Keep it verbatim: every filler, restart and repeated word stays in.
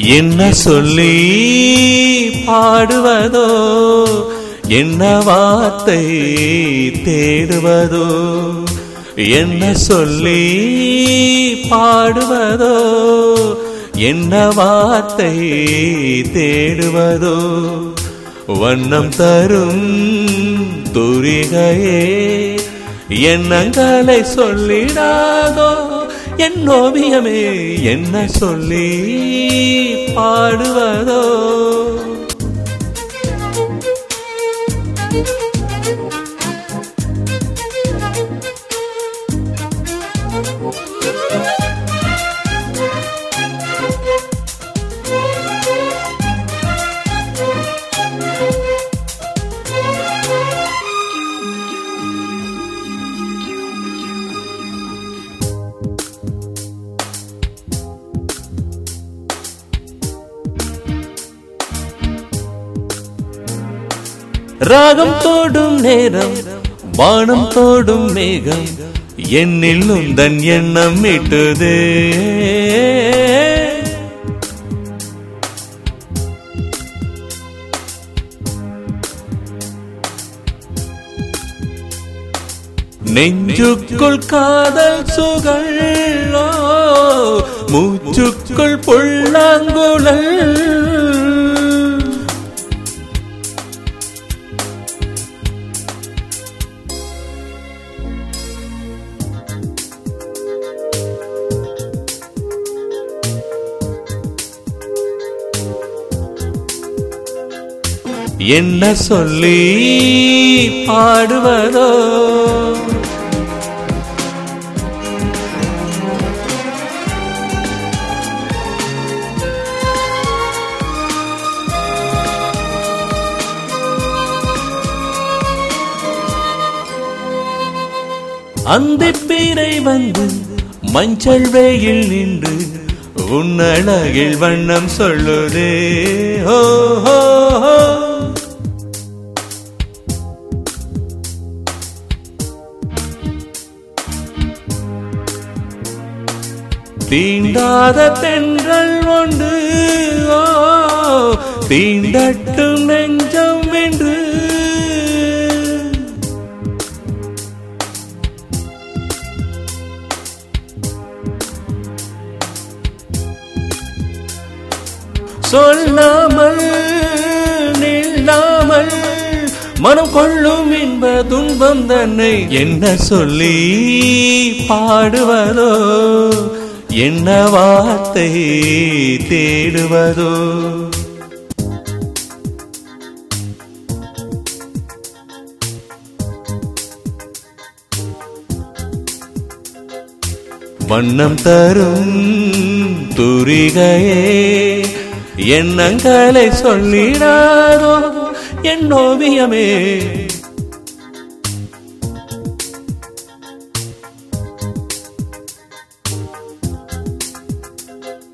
என்ன சொல்லி பாடுவதோ, என்ன வார்த்தை தேடுவதோ, என்ன சொல்லி பாடுவதோ, என்ன வார்த்தை தேடுவதோ, வண்ணம் தரும் தூரிகையே எண்ணங்களை சொல்லிடாதோ, என் ஓவியமே என்ன சொல்லி பாடுவதோ. ராகம் தோடும் நேரம், வானம் தோடும் மேகம், என்னில் உந்தன் எண்ணம் இட்டுதே. நெஞ்சுக்குள் காதல் சுகள்ளோ, மூச்சுக்குள் புல்லாங்குழல், என்ன சொல்லி பாடுவதோ. அந்திப்பீரை வந்து மஞ்சள் வெயில் நின்று உன்னழகில் வண்ணம் சொல்லுதே. ஹோ ஹோ ஹோ, தீண்டாத தென்றல் ஒன்று, ஓ தீண்டட்டும் நெஞ்சம் என்று, சொல்லாமல் நில்லாமல் மனம் கொள்ளும் இன்ப துன்பம் தன்னை என்ன சொல்லி பாடுவதோ, என்ன வார்த்தை தேடுவதோ. வண்ணம் தரும் தூரிகையே எண்ணங்களை சொல்லிடாதோ, என் ஓவியமே